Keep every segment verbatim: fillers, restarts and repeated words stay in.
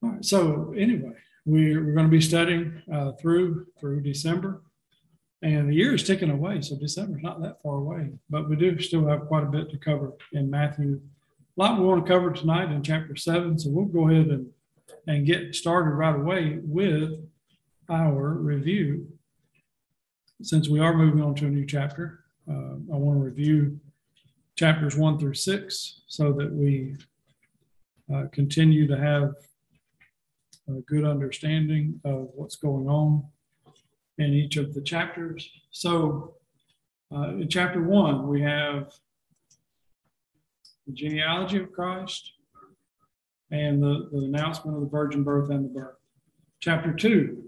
All right, so anyway, we're, we're going to be studying uh, through through December, and the year is ticking away, so December's not that far away, but we do still have quite a bit to cover in Matthew. A lot we want to cover tonight in chapter seven, so we'll go ahead and, and get started right away with our review. Since we are moving on to a new chapter, uh, I want to review chapters one through six so that we uh, continue to have a good understanding of what's going on in each of the chapters. So uh, in chapter one, we have the genealogy of Christ and the, the announcement of the virgin birth and the birth. Chapter two,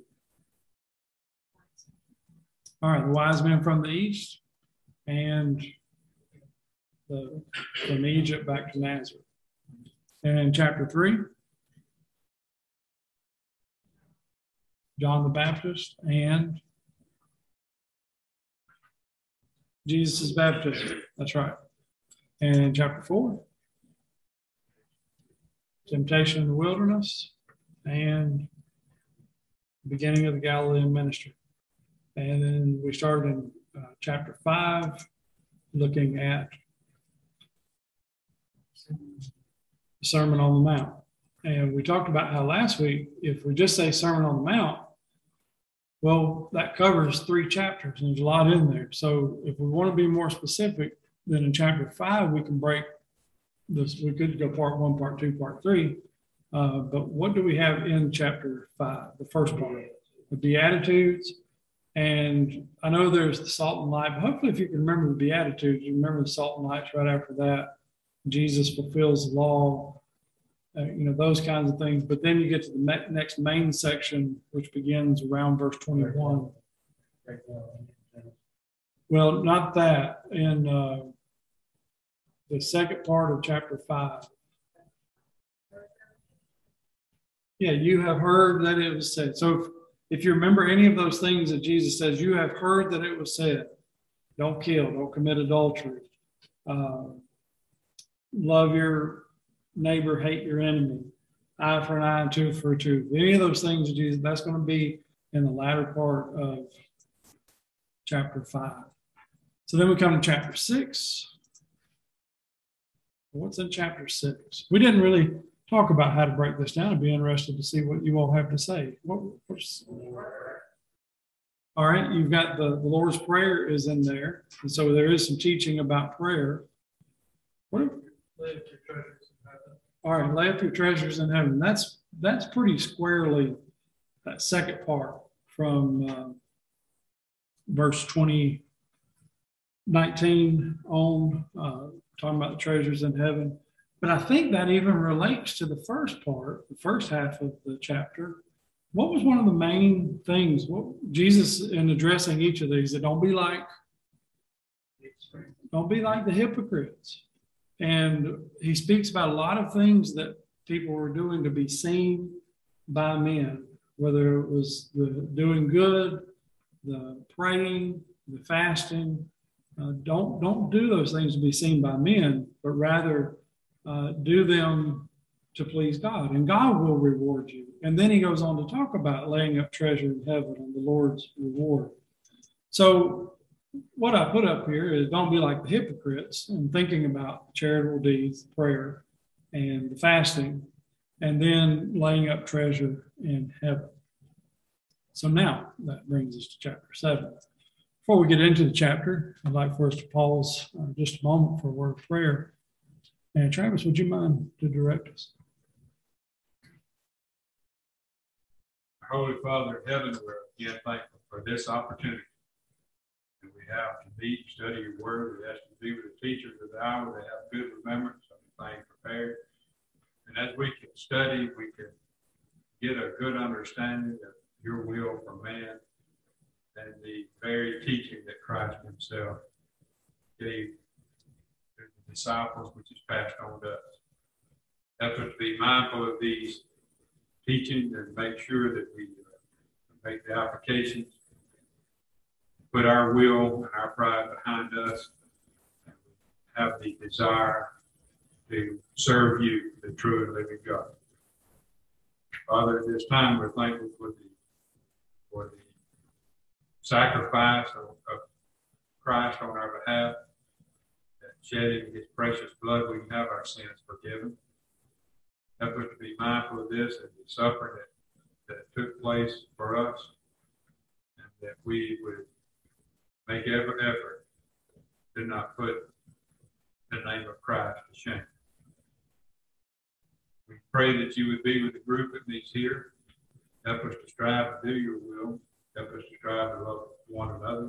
all right, the wise men from the east and the, from Egypt back to Nazareth. And chapter three, John the Baptist and Jesus' baptism. That's right. And chapter four, temptation in the wilderness and beginning of the Galilean ministry. And then we started in uh, chapter five, looking at the Sermon on the Mount. And we talked about how last week, if we just say Sermon on the Mount, well, that covers three chapters, and there's a lot in there. So if we want to be more specific, then in chapter five, we can break this. We could go part one, part two, part three. Uh, but what do we have in chapter five, the first part? The Beatitudes. And I know there's the salt and light, but hopefully if you can remember the Beatitudes, you remember the salt and lights right after that. Jesus fulfills the law. Uh, you know, those kinds of things. But then you get to the me- next main section, which begins around verse twenty-one. Well, not that. In uh, the second part of chapter five. Yeah, you have heard that it was said. So if, if you remember any of those things that Jesus says, you have heard that it was said. Don't kill, don't commit adultery. Uh, love your neighbor, hate your enemy, eye for an eye and tooth for a tooth. Any of those things, Jesus, that's going to be in the latter part of chapter five. So then we come to chapter six. What's in chapter six? We didn't really talk about how to break this down. I'd be interested to see what you all have to say. What, what's, all right, you've got the, the Lord's Prayer is in there. And so there is some teaching about prayer. What are, all right, lay up your treasures in heaven. That's that's pretty squarely that second part from uh, verse twenty, nineteen on, uh, talking about the treasures in heaven. But I think that even relates to the first part, the first half of the chapter. What was one of the main things? What Jesus, in addressing each of these, that don't be like, don't be like the hypocrites. And he speaks about a lot of things that people were doing to be seen by men, whether it was the doing good, the praying, the fasting. Uh, don't don't do those things to be seen by men, but rather uh, do them to please God, and God will reward you. And then he goes on to talk about laying up treasure in heaven and the Lord's reward. So what I put up here is don't be like the hypocrites and thinking about charitable deeds, prayer, and the fasting, and then laying up treasure in heaven. So now that brings us to chapter seven. Before we get into the chapter, I'd like for us to pause uh, just a moment for a word of prayer. And Travis, would you mind to direct us? Holy Father in heaven, we're again thankful for this opportunity that we have to meet and study your word. We ask you to be with the teachers of the hour. They have good remembrance of the things prepared. And as we can study, we can get a good understanding of your will for man and the very teaching that Christ himself gave to the disciples, which is passed on to us. Help us to be mindful of these teachings and make sure that we make the applications, put our will and our pride behind us, and have the desire to serve you, the true and living God. Father, at this time, we're thankful for the, for the sacrifice of, of Christ on our behalf, that shedding his precious blood, we can have our sins forgiven. Help us to be mindful of this and the suffering that, that took place for us, and that we would make every effort to not put the name of Christ to shame. We pray that you would be with the group that meets here. Help us to strive to do your will. Help us to strive to love one another.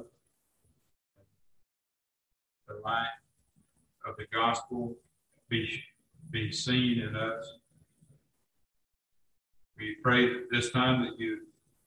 The light of the gospel be, be seen in us. We pray that this time that you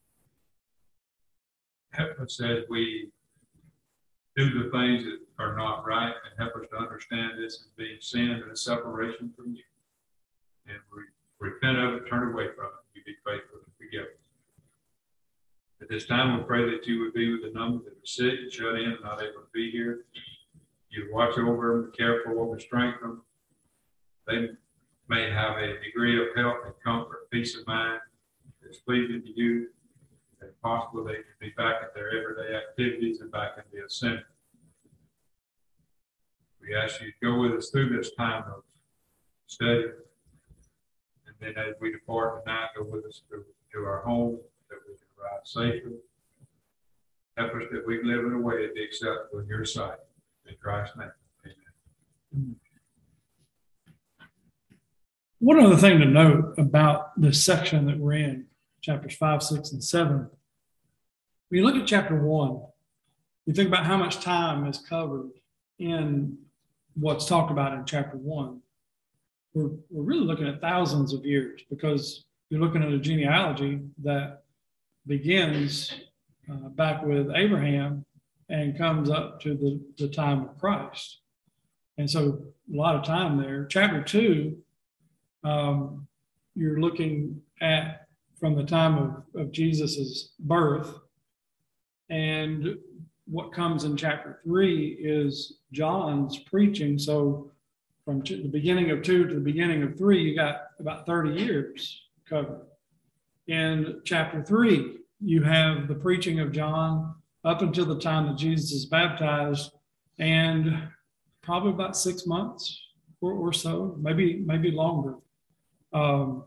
help us as we do the things that are not right, and help us to understand this as being sin and a separation from you. And we repent of it, turn away from it. You be faithful and forgive us. At this time, we pray that you would be with the number that are sick and shut in and not able to be here. You watch over them, care for them, and strengthen them. They may have a degree of health and comfort, peace of mind that's pleasing to you. If possible, they can be back at their everyday activities and back in the assembly. We ask you to go with us through this time of study. And then as we depart tonight, go with us to, to our home, that we can arrive safely. Help us that we live in a way that be acceptable in your sight. In Christ's name, amen. One other thing to note about this section that we're in, chapters five, six, and seven. When you look at chapter one, you think about how much time is covered in what's talked about in chapter one. We're, we're really looking at thousands of years, because you're looking at a genealogy that begins uh, back with Abraham and comes up to the, the time of Christ. And so a lot of time there. Chapter two, um, you're looking at from the time of, of Jesus's birth. And what comes in chapter three is John's preaching. So from the beginning of two to the beginning of three, you got about thirty years covered. In chapter three, you have the preaching of John up until the time that Jesus is baptized, and probably about six months or, or so, maybe maybe longer. Um,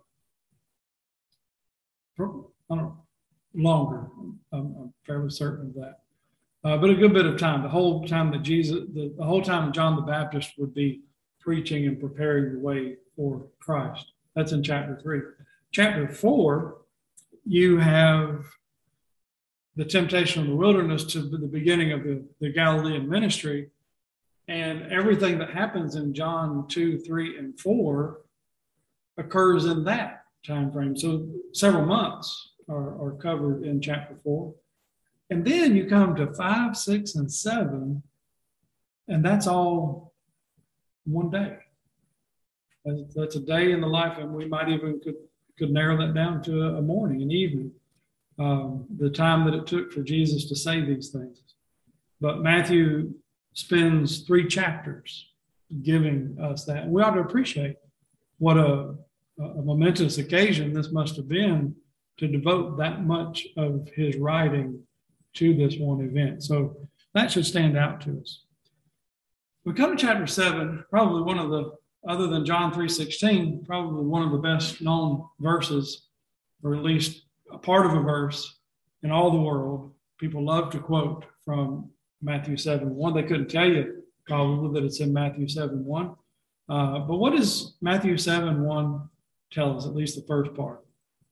I don't know, longer. I'm, I'm fairly certain of that. Uh, but a good bit of time. The whole time that Jesus, the, the whole time John the Baptist would be preaching and preparing the way for Christ. That's in chapter three. Chapter four, you have the temptation of the wilderness to the beginning of the, the Galilean ministry. And everything that happens in John two, three, and four occurs in that time frame. So several months are, are covered in chapter four. And then you come to five, six, and seven, and that's all one day. That's, that's a day in the life, and we might even could, could narrow that down to a, a morning, an evening. Um, the time that it took for Jesus to say these things. But Matthew spends three chapters giving us that. And we ought to appreciate what a, a momentous occasion this must have been to devote that much of his writing to this one event. So that should stand out to us. We come to chapter seven, probably one of the, other than John three sixteen, probably one of the best known verses, or at least a part of a verse in all the world. People love to quote from Matthew seven one. They couldn't tell you probably that it's in Matthew seven one. Uh, but what does Matthew seven one tell us, at least the first part?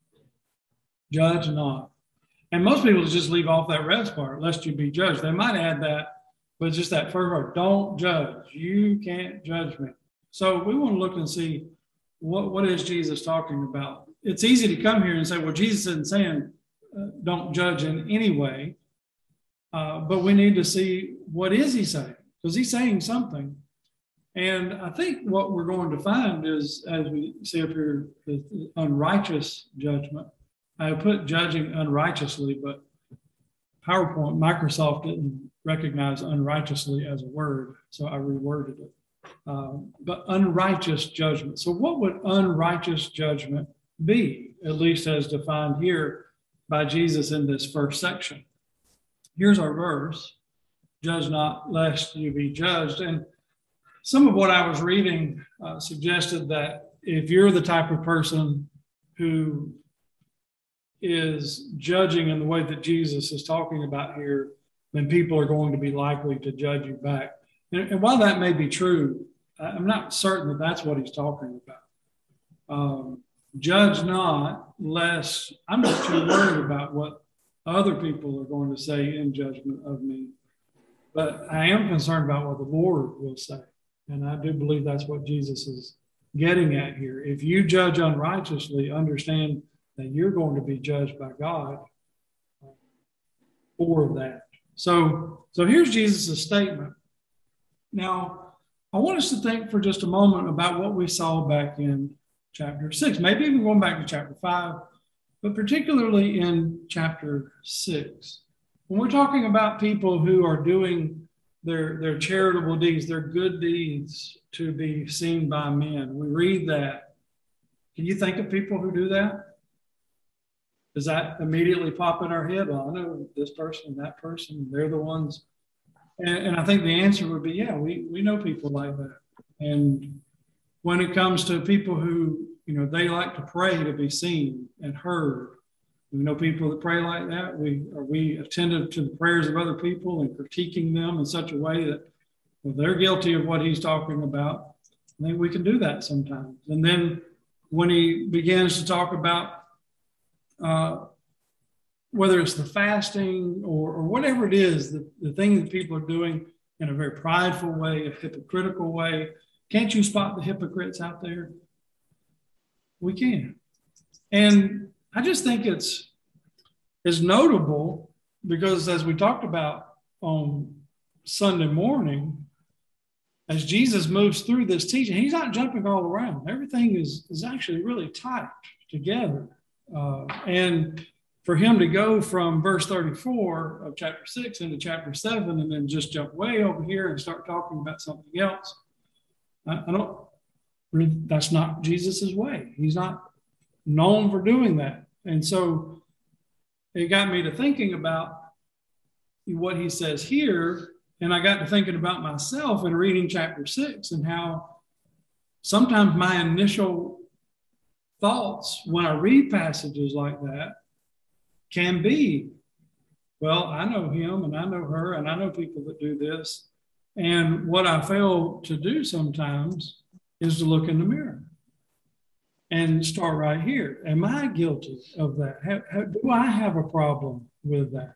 Judge not. And most people just leave off that rest part, lest you be judged. They might add that, but just that first part, don't judge. You can't judge me. So we want to look and see what, what is Jesus talking about. It's easy to come here and say, well, Jesus isn't saying uh, don't judge in any way. Uh, but we need to see, what is he saying? Because he's saying something. And I think what we're going to find is, as we see up here, the unrighteous judgment. I put judging unrighteously, but PowerPoint, Microsoft didn't recognize unrighteously as a word, so I reworded it. Um, but unrighteous judgment. So what would unrighteous judgment be, at least as defined here by Jesus in this first section. Here's our verse: judge not lest you be judged. And some of what I was reading uh, suggested that if you're the type of person who is judging in the way that Jesus is talking about here, then people are going to be likely to judge you back. And, and while that may be true, I'm not certain that that's what he's talking about. Um, judge not, lest I'm not too worried about what other people are going to say in judgment of me. But I am concerned about what the Lord will say. And I do believe that's what Jesus is getting at here. If you judge unrighteously, understand that you're going to be judged by God for that. So, so here's Jesus' statement. Now, I want us to think for just a moment about what we saw back in chapter six, maybe even going back to chapter five, but particularly in chapter six. When we're talking about people who are doing their, their charitable deeds, their good deeds to be seen by men, we read that. Can you think of people who do that? Does that immediately pop in our head? Well, I know this person and that person, they're the ones. And, and I think the answer would be, yeah, we, we know people like that. And when it comes to people who, you know, they like to pray to be seen and heard, we know people that pray like that. We are we attentive to the prayers of other people and critiquing them in such a way that, well, they're guilty of what he's talking about. I think we can do that sometimes. And then when he begins to talk about uh, whether it's the fasting or, or whatever it is, the, the thing that people are doing in a very prideful way, a hypocritical way, can't you spot the hypocrites out there? We can. And I just think it's, it's notable because, as we talked about on Sunday morning, as Jesus moves through this teaching, he's not jumping all around. Everything is, is actually really tight together. Uh, and for him to go from verse thirty-four of chapter six into chapter seven and then just jump way over here and start talking about something else, I, I don't, that's not Jesus's way. He's not known for doing that. And so it got me to thinking about what he says here. And I got to thinking about myself in reading chapter six and how sometimes my initial thoughts when I read passages like that can be, well, I know him and I know her and I know people that do this. And what I fail to do sometimes is to look in the mirror and start right here. Am I guilty of that? How, how, do I have a problem with that?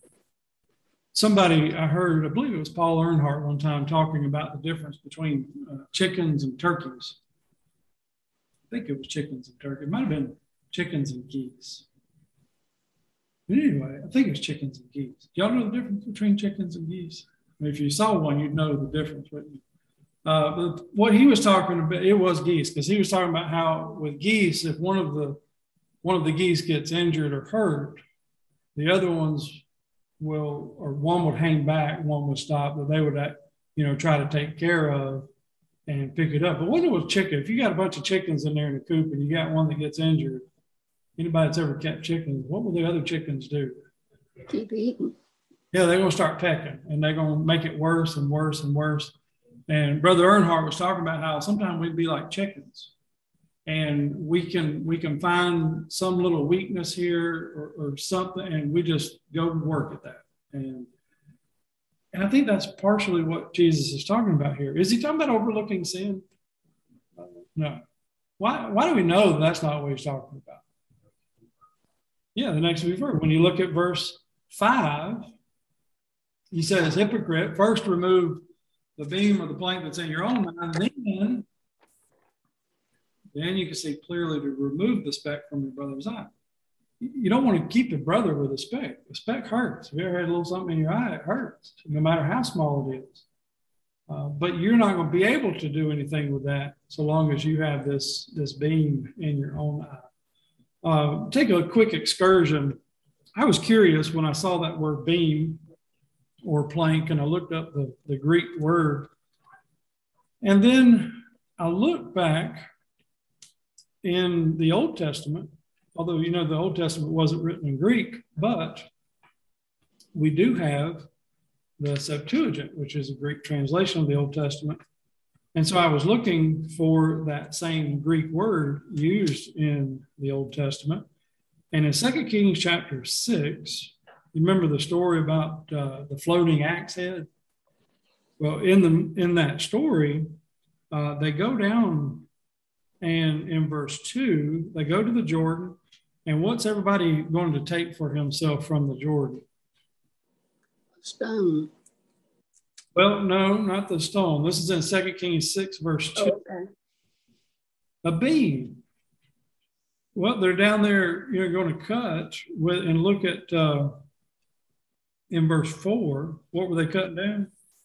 Somebody I heard, I believe it was Paul Earnhardt one time, talking about the difference between uh, chickens and turkeys. I think it was chickens and turkeys. It might have been chickens and geese. But anyway, I think it was chickens and geese. Do y'all know the difference between chickens and geese? I mean, if you saw one, you'd know the difference, wouldn't you? Uh, but what he was talking about, it was geese, because he was talking about how with geese, if one of the one of the geese gets injured or hurt, the other ones will, or one would hang back, one would stop, but they would, you know, try to take care of and pick it up. But what with chicken, if you got a bunch of chickens in there in a coop and you got one that gets injured, anybody that's ever kept chickens, what will the other chickens do? Keep eating. Yeah, they're going to start pecking, and they're going to make it worse and worse and worse. And Brother Earnhardt was talking about how sometimes we'd be like chickens, and we can we can find some little weakness here or, or something, and we just go to work at that. And and I think that's partially what Jesus is talking about here. Is he talking about overlooking sin? Uh, no. Why why do we know that that's not what he's talking about? Yeah, the next verse. When you look at verse five, he says, hypocrite, first remove the beam or the plank that's in your own mind, then, then you can see clearly to remove the speck from your brother's eye. You don't want to keep your brother with a speck. The speck hurts. If you ever had a little something in your eye, it hurts, no matter how small it is. Uh, but you're not going to be able to do anything with that so long as you have this, this beam in your own eye. Uh, take a quick excursion. I was curious when I saw that word beam or plank, and I looked up the, the Greek word. And then I looked back in the Old Testament, although, you know, the Old Testament wasn't written in Greek, but we do have the Septuagint, which is a Greek translation of the Old Testament. And so I was looking for that same Greek word used in the Old Testament. And in Second Kings chapter six, you remember the story about uh, the floating axe head? Well, in the in that story, uh, they go down, and in verse two, they go to the Jordan. And what's everybody going to take for himself from the Jordan? Stone. Well, no, not the stone. This is in Second Kings six, verse two. Oh, okay. A beam. Well, they're down there, you're going to cut with, and look at uh, in verse four, what were they cutting down?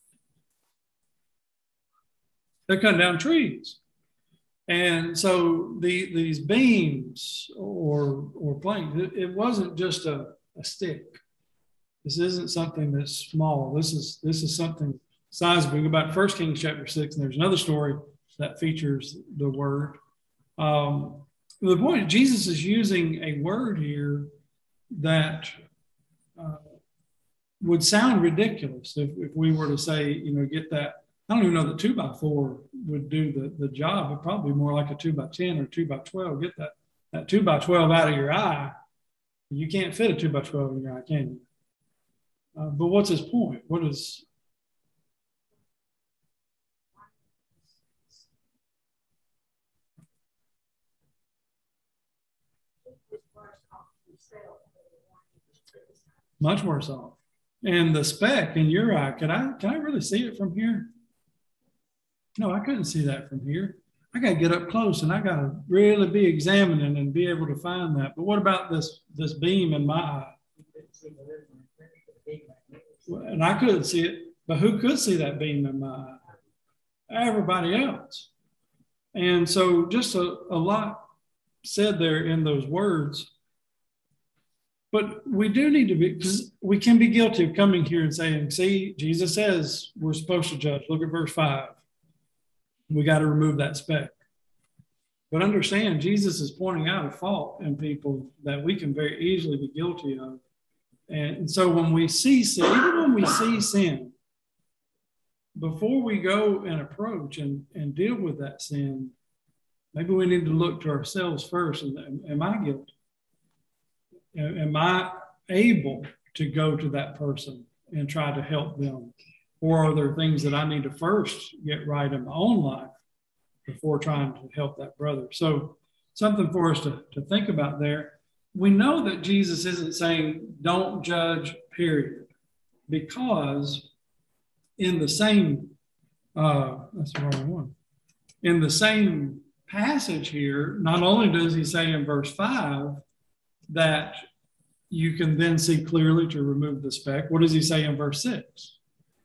They're cutting down trees. And so the, these beams or, or planks, it, it wasn't just a, a stick. This isn't something that's small. This is this is something sizable. We go back to First Kings chapter six, and there's another story that features the word. Um, the point, Jesus is using a word here that uh, would sound ridiculous if, if we were to say, you know, get that. I don't even know that two by four would do the, the job. It'd probably be more like a two by ten or two by twelve. Get that, that two by twelve out of your eye. You can't fit a two by twelve in your eye, can you? Uh, but what's his point? What is... Much worse off. And the speck in your eye, can I can I really see it from here? No, I couldn't see that from here. I got to get up close, and I got to really be examining and be able to find that. But what about this this beam in my eye? And I couldn't see it, but who could see that beam in my eye? Everybody else. And so just a, a lot said there in those words. But we do need to be, because we can be guilty of coming here and saying, see, Jesus says we're supposed to judge. Look at verse five. We got to remove that speck. But understand, Jesus is pointing out a fault in people that we can very easily be guilty of. And so when we see sin, even when we see sin, before we go and approach and, and deal with that sin, maybe we need to look to ourselves first. And am I guilty? Am I able to go to that person and try to help them? Or are there things that I need to first get right in my own life before trying to help that brother? So something for us to, to think about there. We know that Jesus isn't saying don't judge, period, because in the same, uh, that's the wrong one. In the same passage here, not only does he say in verse five that you can then see clearly to remove the speck, what does he say in verse six?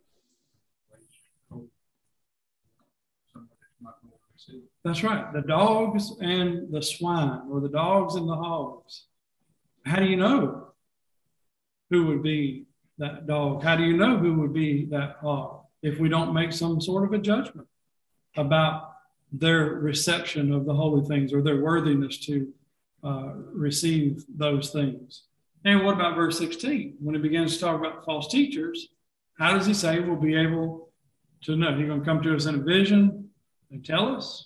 That's right. The dogs and the swine, or the dogs and the hogs. How do you know who would be that dog? How do you know who would be that hog if we don't make some sort of a judgment about their reception of the holy things or their worthiness to uh, receive those things? And what about verse sixteen? When he begins to talk about false teachers, how does he say we'll be able to know? He's going to come to us in a vision and tell us?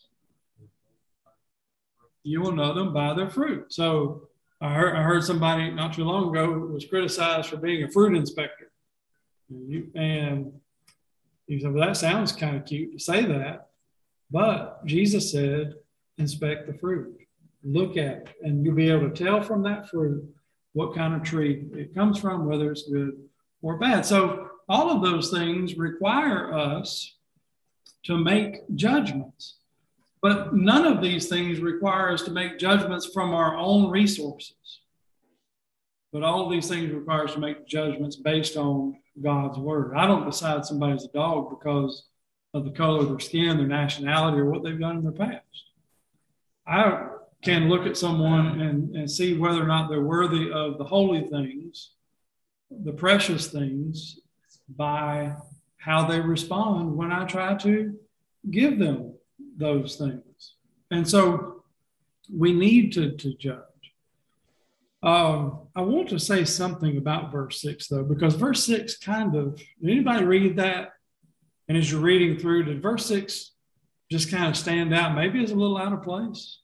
You will know them by their fruit. So I heard, I heard somebody not too long ago was criticized for being a fruit inspector. And, you, and he said, well, that sounds kind of cute to say that. But Jesus said, inspect the fruit. Look at it. And you'll be able to tell from that fruit what kind of tree it comes from, whether it's good or bad. So all of those things require us to make judgments. But none of these things require us to make judgments from our own resources. But all of these things require us to make judgments based on God's word. I don't decide somebody's a dog because of the color of their skin, their nationality, or what they've done in their past. I can look at someone and, and see whether or not they're worthy of the holy things, the precious things, by how they respond when I try to give them those things. And so we need to, to judge. Um, I want to say something about verse six, though, because verse six kind of, did anybody read that? And as you're reading through, did verse six just kind of stand out? Maybe it's a little out of place.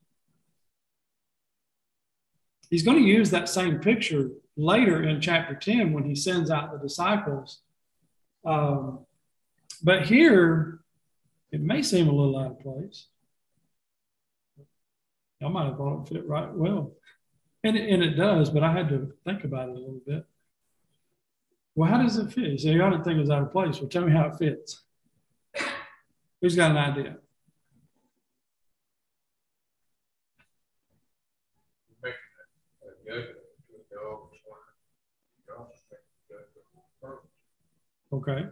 He's going to use that same picture later in chapter ten when he sends out the disciples. Um, but here, it may seem a little out of place. I might have thought it fit right well. And it, and it does, but I had to think about it a little bit. Well, how does it fit? You say, I don't think it's out of place. Well, tell me how it fits. Who's got an idea? Okay.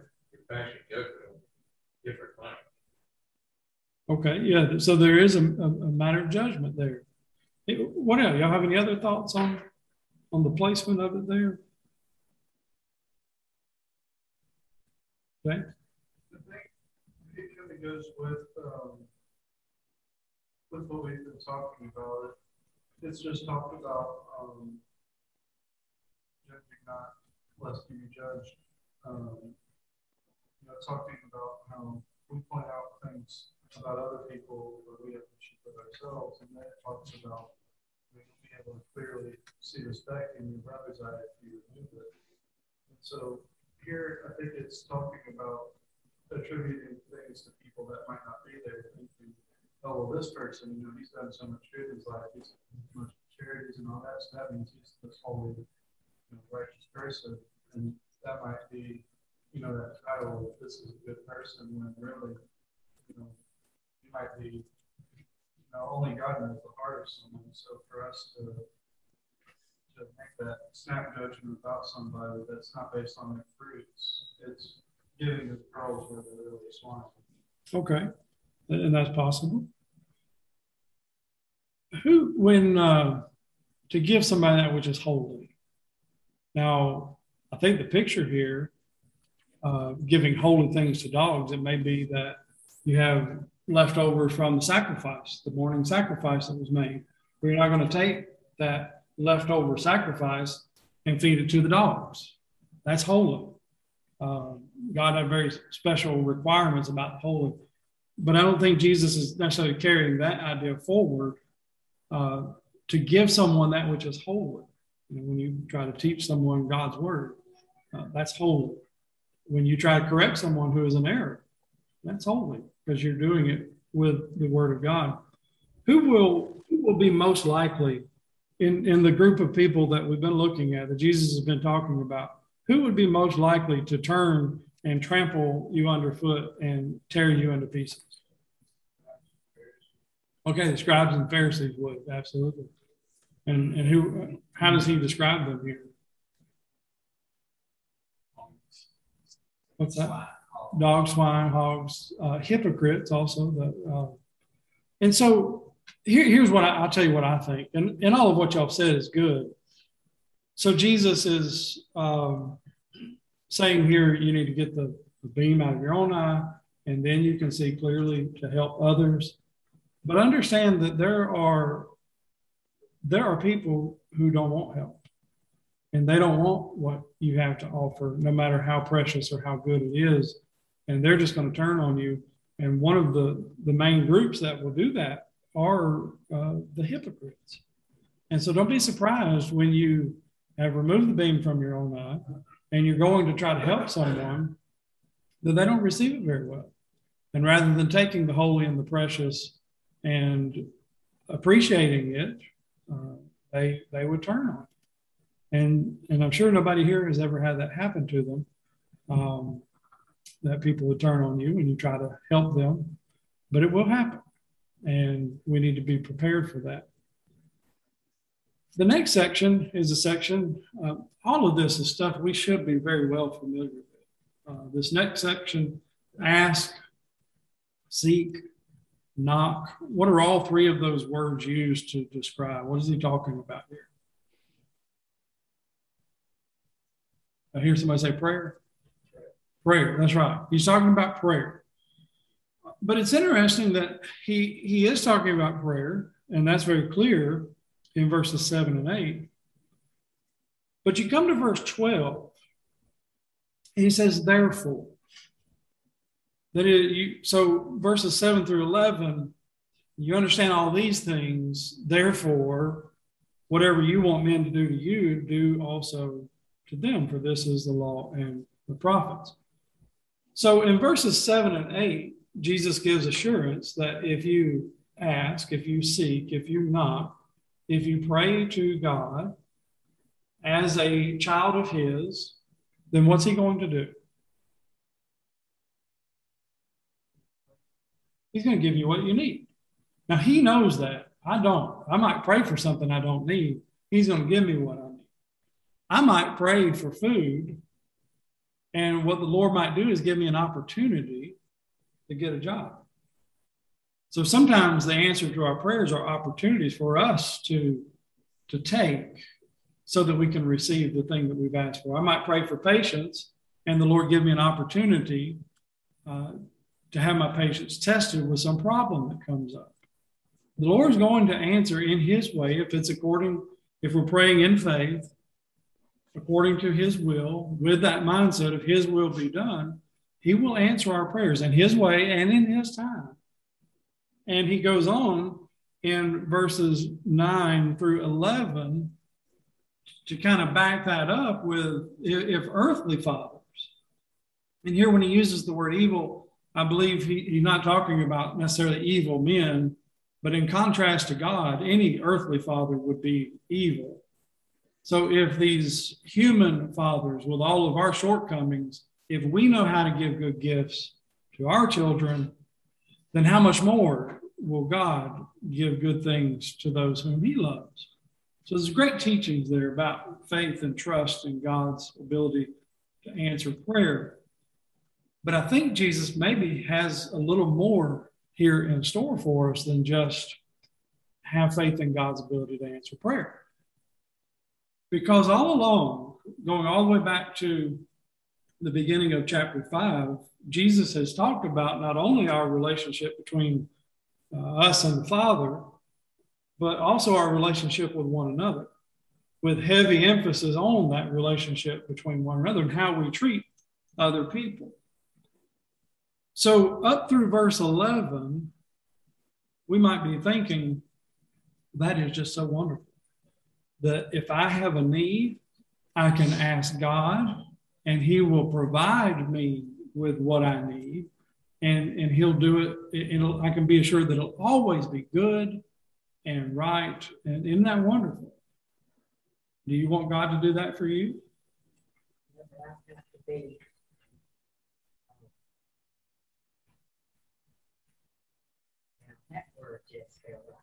Okay, yeah, so there is a, a, a matter of judgment there. It, what else? Y'all have any other thoughts on, on the placement of it there? Okay. I think it kind of goes with um, with what we've been talking about. It's just talking about um, judging not lest you be judged. Um, you know, talking about how we point out things about other people, but we have issues with ourselves, and then it talks about being able to clearly see the speck in your brother's eye if you remove it. And so here, I think it's talking about attributing things to people that might not be there, thinking, oh, well, this person, you know, he's done so much good in his life, he's done much charities and all that, so that means he's this holy, you know, righteous person. And that might be, you know, that title, this is a good person, when really, you know, you might be, you know, only God knows the heart of someone. So for us to to make that snap judgment about somebody that's not based on their fruits, it's giving the pearls where they're really swine. Okay, and that's possible. Who, when uh, to give somebody that which is holy. Now, I think the picture here, uh, giving holy things to dogs, it may be that you have leftovers from the sacrifice, the morning sacrifice that was made. We're not going to take that leftover sacrifice and feed it to the dogs. That's holy. Uh, God had very special requirements about holy. But I don't think Jesus is necessarily carrying that idea forward uh, to give someone that which is holy. You know, when you try to teach someone God's word, uh, that's holy. When you try to correct someone who is in error, that's holy because you're doing it with the word of God. Who will, who will be most likely in, in the group of people that we've been looking at, that Jesus has been talking about, who would be most likely to turn and trample you underfoot and tear you into pieces? Okay, the scribes and Pharisees would, absolutely. And and who? How does he describe them here? What's that? Dogs, swine, hogs, uh, hypocrites also. The, uh, and so here, here's what I, I'll tell you what I think. And, and all of what y'all said is good. So Jesus is um, saying here, you need to get the, the beam out of your own eye, and then you can see clearly to help others. But understand that there are there are people who don't want help, and they don't want what you have to offer, no matter how precious or how good it is, and they're just going to turn on you. And one of the, the main groups that will do that are uh, the hypocrites. And so don't be surprised when you have removed the beam from your own eye and you're going to try to help someone that they don't receive it very well. And rather than taking the holy and the precious and appreciating it, uh, they they would turn on it. And and I'm sure nobody here has ever had that happen to them, um, that people would turn on you when you try to help them. But it will happen, and we need to be prepared for that. The next section is a section, uh, all of this is stuff we should be very well familiar with. Uh, this next section, ask, seek, knock. What are all three of those words used to describe? What is he talking about here? I hear somebody say prayer. Prayer, that's right. He's talking about prayer. But it's interesting that he, he is talking about prayer, And that's very clear in verses seven and eight. But you come to verse twelve, and he says, therefore. That it, you, so verses seven through eleven, you understand all these things. Therefore, whatever you want men to do to you, do also to them, for this is the law and the prophets. So in verses seven and eight, Jesus gives assurance that if you ask, if you seek, if you knock, if you pray to God as a child of his, then what's he going to do? He's going to give you what you need. Now, he knows that. I don't. I might pray for something I don't need. He's going to give me what I need. I might pray for food, and what the Lord might do is give me an opportunity to get a job. So sometimes the answer to our prayers are opportunities for us to, to take so that we can receive the thing that we've asked for. I might pray for patience, and the Lord give me an opportunity uh, to have my patience tested with some problem that comes up. The Lord's going to answer in his way if it's according, if we're praying in faith, according to his will, with that mindset of his will be done, he will answer our prayers in his way and in his time. And he goes on in verses nine through eleven to kind of back that up with if, if earthly fathers. And here when he uses the word evil, I believe he, he's not talking about necessarily evil men, but in contrast to God, any earthly father would be evil. So if these human fathers, with all of our shortcomings, if we know how to give good gifts to our children, then how much more will God give good things to those whom he loves? So there's great teachings there about faith and trust in God's ability to answer prayer. But I think Jesus maybe has a little more here in store for us than just have faith in God's ability to answer prayer. Because all along, going all the way back to the beginning of chapter five, Jesus has talked about not only our relationship between uh, us and the Father, but also our relationship with one another, with heavy emphasis on that relationship between one another and how we treat other people. So up through verse eleven, we might be thinking, that is just so wonderful. That if I have a need, I can ask God, and he will provide me with what I need, and, and he'll do it. It'll, I can be assured that it'll always be good and right. And isn't that wonderful? Do you want God to do that for you? That word just fell right.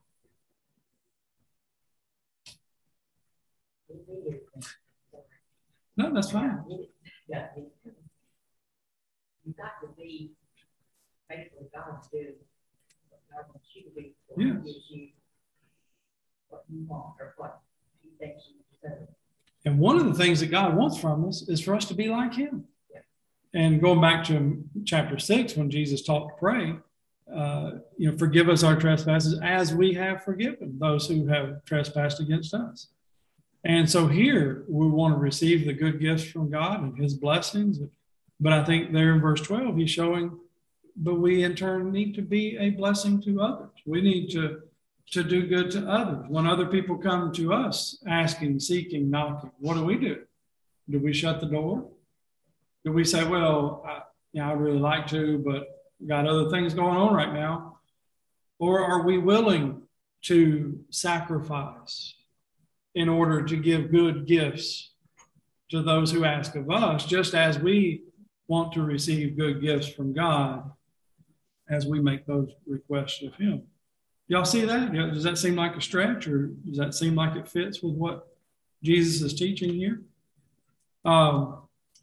No, that's fine. Yeah, you've got to be faithful to God to do what God wants you to be. Yes. Gives you what you want or what he thinks you deserve. And one of the things that God wants from us is for us to be like him. Yeah. And going back to chapter six, when Jesus taught to pray, uh, you know, forgive us our trespasses as we have forgiven those who have trespassed against us. And so here we want to receive the good gifts from God and his blessings. But I think there in verse twelve, he's showing, but we in turn need to be a blessing to others. We need to, to do good to others. When other people come to us asking, seeking, knocking, what do we do? Do we shut the door? Do we say, well, I, you know, I really like to, but got other things going on right now? Or are we willing to sacrifice in order to give good gifts to those who ask of us, just as we want to receive good gifts from God as we make those requests of him? Y'all see that? Does that seem like a stretch, or does that seem like it fits with what Jesus is teaching here? Um,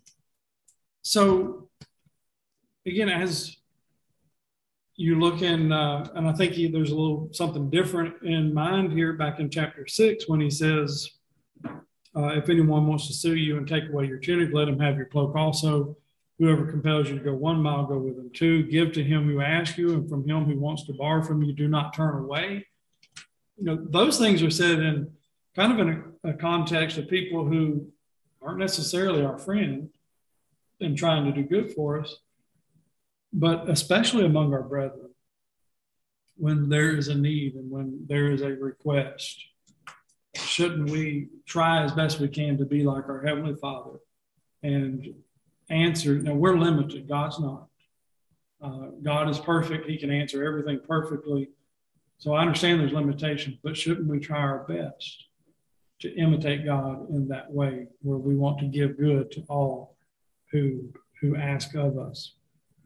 so, again, as you look in, uh, and I think he, there's a little something different in mind here back in chapter six when he says, uh, if anyone wants to sue you and take away your tunic, let him have your cloak also. Whoever compels you to go one mile, go with him two. Give to him who asks you, and from him who wants to borrow from you, do not turn away. you know, those things are said in kind of in a, a context of people who aren't necessarily our friend and trying to do good for us, but especially among our brethren, when there is a need and when there is a request, shouldn't we try as best we can to be like our Heavenly Father and answer? Now, we're limited. God's not. Uh, God is perfect. He can answer everything perfectly. So I understand there's limitations, but shouldn't we try our best to imitate God in that way, where we want to give good to all who, who ask of us?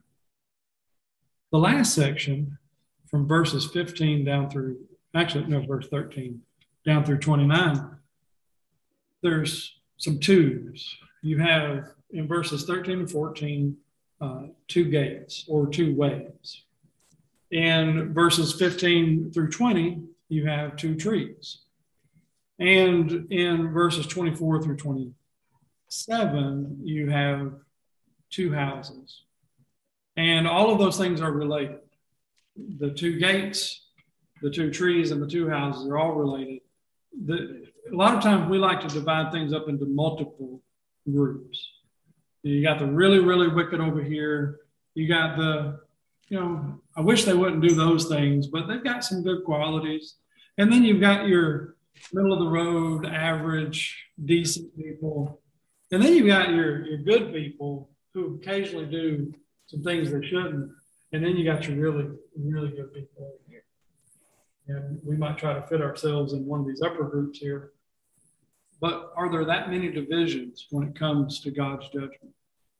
The last section, from verses fifteen down through, actually, no, verse thirteen, down through twenty-nine, there's some twos. You have in verses thirteen and fourteen, uh, two gates or two ways. In verses fifteen through twenty, you have two trees. And in verses twenty-four through twenty-seven, you have two houses. And all of those things are related. The two gates, the two trees, and the two houses are all related. The, a lot of times we like to divide things up into multiple groups. You got the really, really wicked over here. You got the, you know, I wish they wouldn't do those things, but they've got some good qualities. And then you've got your middle of the road, average, decent people. And then you've got your, your good people who occasionally do some things they shouldn't. And then you got your really, really good people over here. And we might try to fit ourselves in one of these upper groups here. But are there that many divisions when it comes to God's judgment?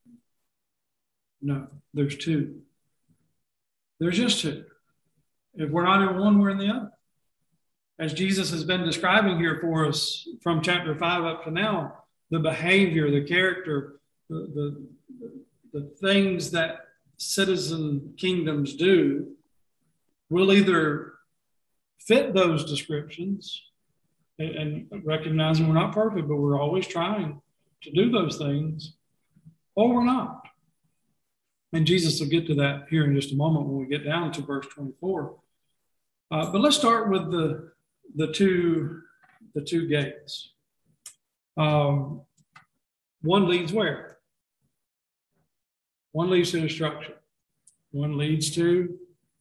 No, there's two. There's just two. If we're not in one, we're in the other. As Jesus has been describing here for us from chapter five up to now, the behavior, the character, the, the, the things that citizen kingdoms do will either fit those descriptions, and, and recognizing we're not perfect, but we're always trying to do those things, or we're not. And Jesus will get to that here in just a moment when we get down to verse twenty-four. Uh, but let's start with the the two the two gates. Um, one leads where? One leads to destruction. One leads to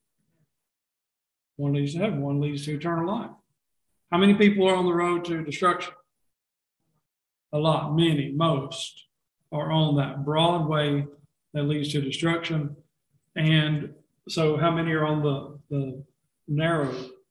one leads to heaven. One leads to eternal life. How many people are on the road to destruction? A lot, many, most are on that broad way that leads to destruction. And so how many are on the, the narrow?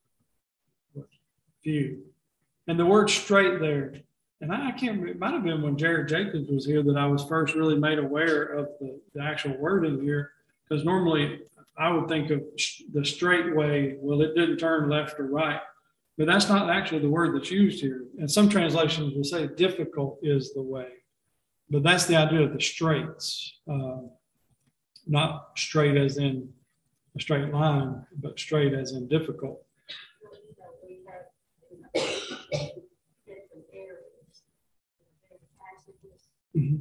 Few. And the word straight there, and I can't remember, it might have been when Jared Jacobs was here that I was first really made aware of the, the actual word in here, because normally I would think of the straight way, well, it didn't turn left or right, but that's not actually the word that's used here. And some translations will say difficult is the way, but that's the idea of the straights, uh, not straight as in a straight line, but straight as in difficult. Mm-hmm.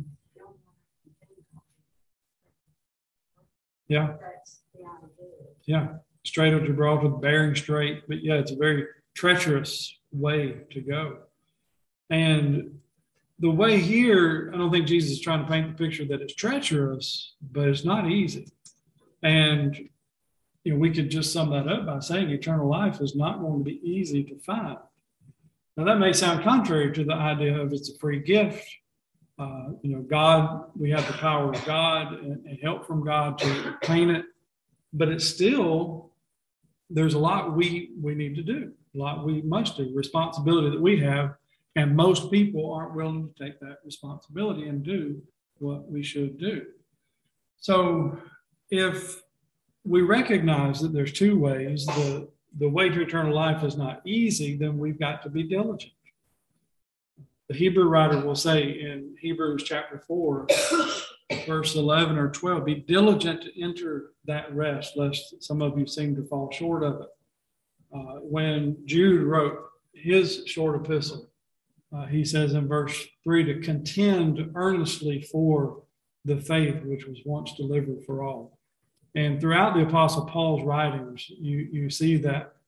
Yeah. Yeah. Straight of Gibraltar, bearing straight. But yeah, it's a very treacherous way to go. And the way here, I don't think Jesus is trying to paint the picture that it's treacherous, but it's not easy. And you know, we could just sum that up by saying eternal life is not going to be easy to find. Now, that may sound contrary to the idea of it's a free gift. Uh, you know, God, we have the power of God and, and help from God to obtain it. But it's still, there's a lot we, we need to do, a lot we must do, responsibility that we have. And most people aren't willing to take that responsibility and do what we should do. So if we recognize that there's two ways, the, the way to eternal life is not easy, then we've got to be diligent. The Hebrew writer will say in Hebrews chapter four, verse eleven or twelve, be diligent to enter that rest, lest some of you seem to fall short of it. Uh, when Jude wrote his short epistle, uh, he says in verse three to contend earnestly for the faith which was once delivered for all. And throughout the Apostle Paul's writings, you, you see that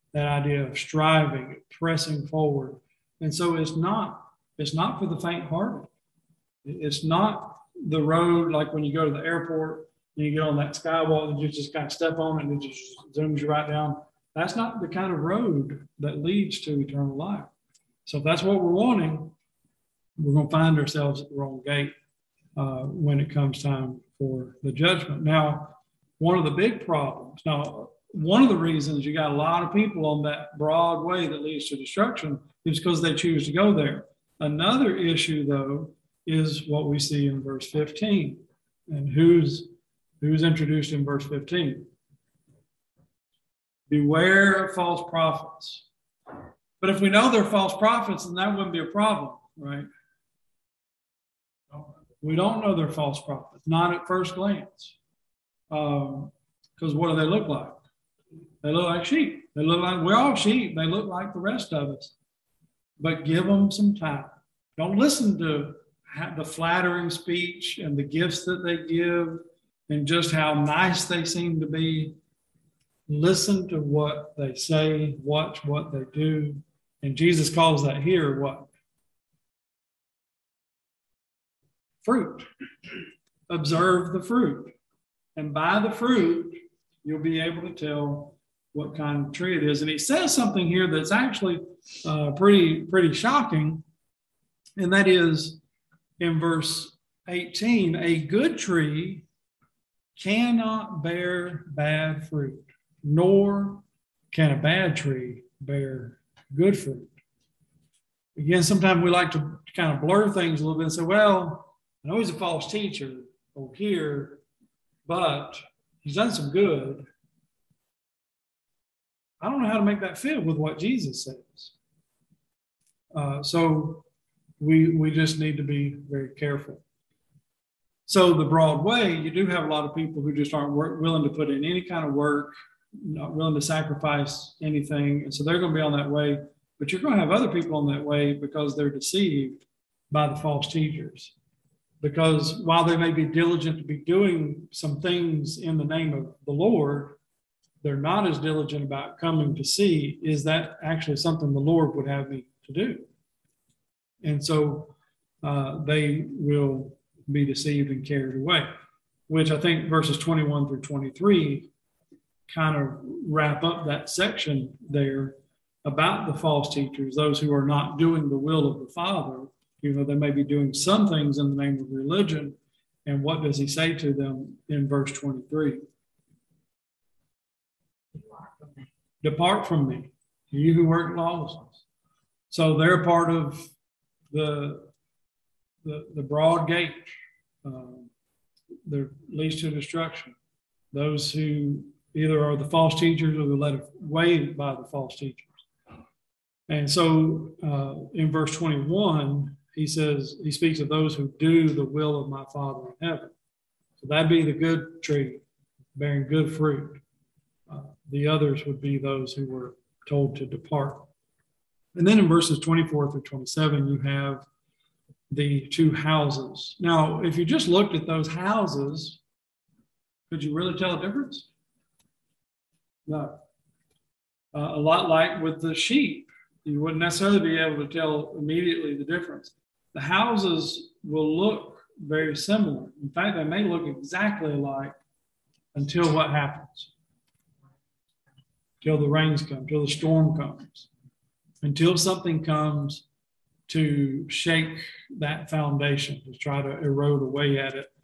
that idea of striving, pressing forward. And so it's not, it's not for the faint-hearted. It's not the road like when you go to the airport and you get on that skywalk and you just kind of step on it and it just zooms you right down. That's not the kind of road that leads to eternal life. So if that's what we're wanting, we're going to find ourselves at the wrong gate uh, when it comes time for the judgment. Now, one of the big problems, now, one of the reasons you got a lot of people on that broad way that leads to destruction is because they choose to go there. Another issue, though, is what we see in verse fifteen. And who's who's introduced in verse fifteen? Beware of false prophets. But if we know they're false prophets, then that wouldn't be a problem, right? We don't know they're false prophets, not at first glance. Um, because what do they look like? They look like sheep. They look like, we're all sheep. They look like the rest of us. But give them some time. Don't listen to the flattering speech and the gifts that they give and just how nice they seem to be. Listen to what they say, watch what they do. And Jesus calls that here what? Fruit. Observe the fruit. And by the fruit, you'll be able to tell what kind of tree it is. And he says something here that's actually uh, pretty, pretty shocking. And that is in verse eighteen, a good tree cannot bear bad fruit, nor can a bad tree bear good fruit. Again, sometimes we like to kind of blur things a little bit and say, well, I know he's a false teacher over here, but he's done some good. I don't know how to make that fit with what Jesus says. Uh, so we we just need to be very careful. So the broad way, you do have a lot of people who just aren't work, willing to put in any kind of work, not willing to sacrifice anything. And so they're going to be on that way. But you're going to have other people on that way because they're deceived by the false teachers. Because while they may be diligent to be doing some things in the name of the Lord, they're not as diligent about coming to see, is that actually something the Lord would have me to do? And so uh, they will be deceived and carried away, which I think verses twenty-one through twenty-three kind of wrap up that section there about the false teachers, those who are not doing the will of the Father. You know, they may be doing some things in the name of religion. And what does he say to them in verse twenty-three? Depart from me, you who work lawlessness. So they're part of the, the, the broad gate um, that leads to destruction. Those who either are the false teachers or they're led away by the false teachers. And so uh, in verse twenty-one, he says, he speaks of those who do the will of my Father in heaven. So that'd be the good tree, bearing good fruit. Uh, the others would be those who were told to depart. And then in verses twenty-four through twenty-seven, you have the two houses. Now, if you just looked at those houses, could you really tell a difference? No. Uh, a lot like with the sheep. You wouldn't necessarily be able to tell immediately the difference. The houses will look very similar. In fact, they may look exactly alike until what happens? Till the rains come, till the storm comes, until something comes to shake that foundation, to try to erode away at it.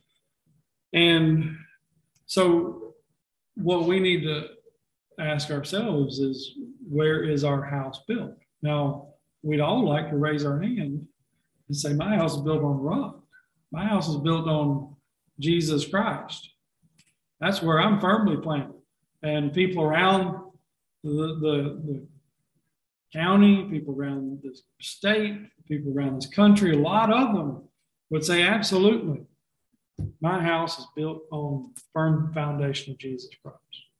And so what we need to ask ourselves is, where is our house built? Now, we'd all like to raise our hand and say, my house is built on rock. My house is built on Jesus Christ. That's where I'm firmly planted. And people around the, the, the county, people around the state, people around this country, a lot of them would say, absolutely, my house is built on the firm foundation of Jesus Christ.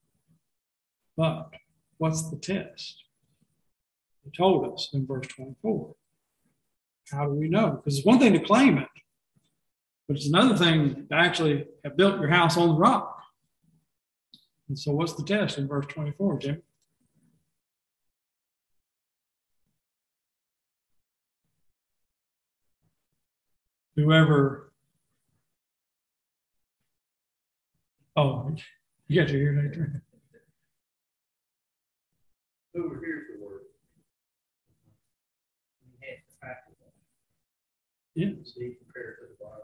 But what's the test? He told us in verse twenty-four. How do we know? Because it's one thing to claim it, but it's another thing to actually have built your house on the rock. And so what's the test in verse twenty-four, Jim? whoever, oh, you got your ear, Nathan. Over here's the word. Yeah, See, compared to the bottom.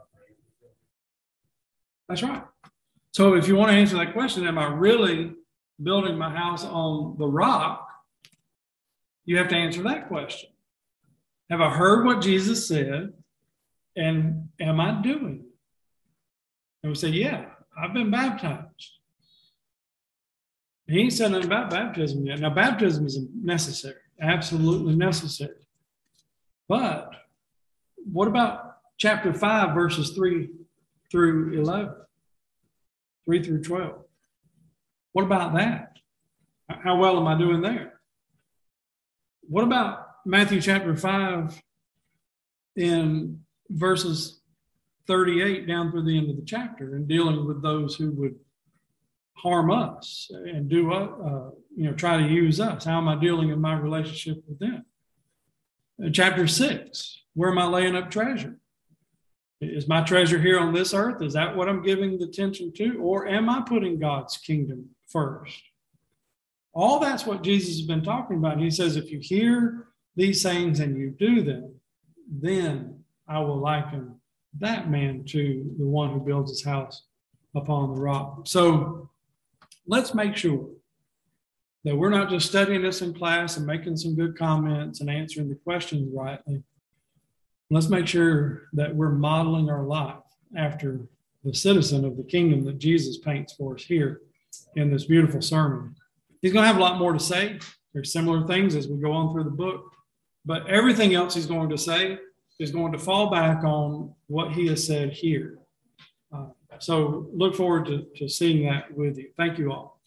that's right. So if you want to answer that question, am I really building my house on the rock? You have to answer that question. Have I heard what Jesus said? And am I doing it? And we say, yeah, I've been baptized. He ain't said nothing about baptism yet. Now, baptism is necessary, absolutely necessary. But what about chapter five, verses three through eleven? three through twelve. What about that? How well am I doing there? What about Matthew chapter five in verses thirty-eight down through the end of the chapter and dealing with those who would harm us and do, uh, you know, try to use us? How am I dealing in my relationship with them? Uh, chapter six, where am I laying up treasure? Is my treasure here on this earth? Is that what I'm giving the attention to? Or am I putting God's kingdom first? All that's what Jesus has been talking about. He says, if you hear these sayings and you do them, then I will liken that man to the one who builds his house upon the rock. So let's make sure that we're not just studying this in class and making some good comments and answering the questions rightly. Let's make sure that we're modeling our life after the citizen of the kingdom that Jesus paints for us here in this beautiful sermon. He's going to have a lot more to say. There's similar things as we go on through the book, but everything else he's going to say is going to fall back on what he has said here. Uh, so look forward to, to seeing that with you. Thank you all.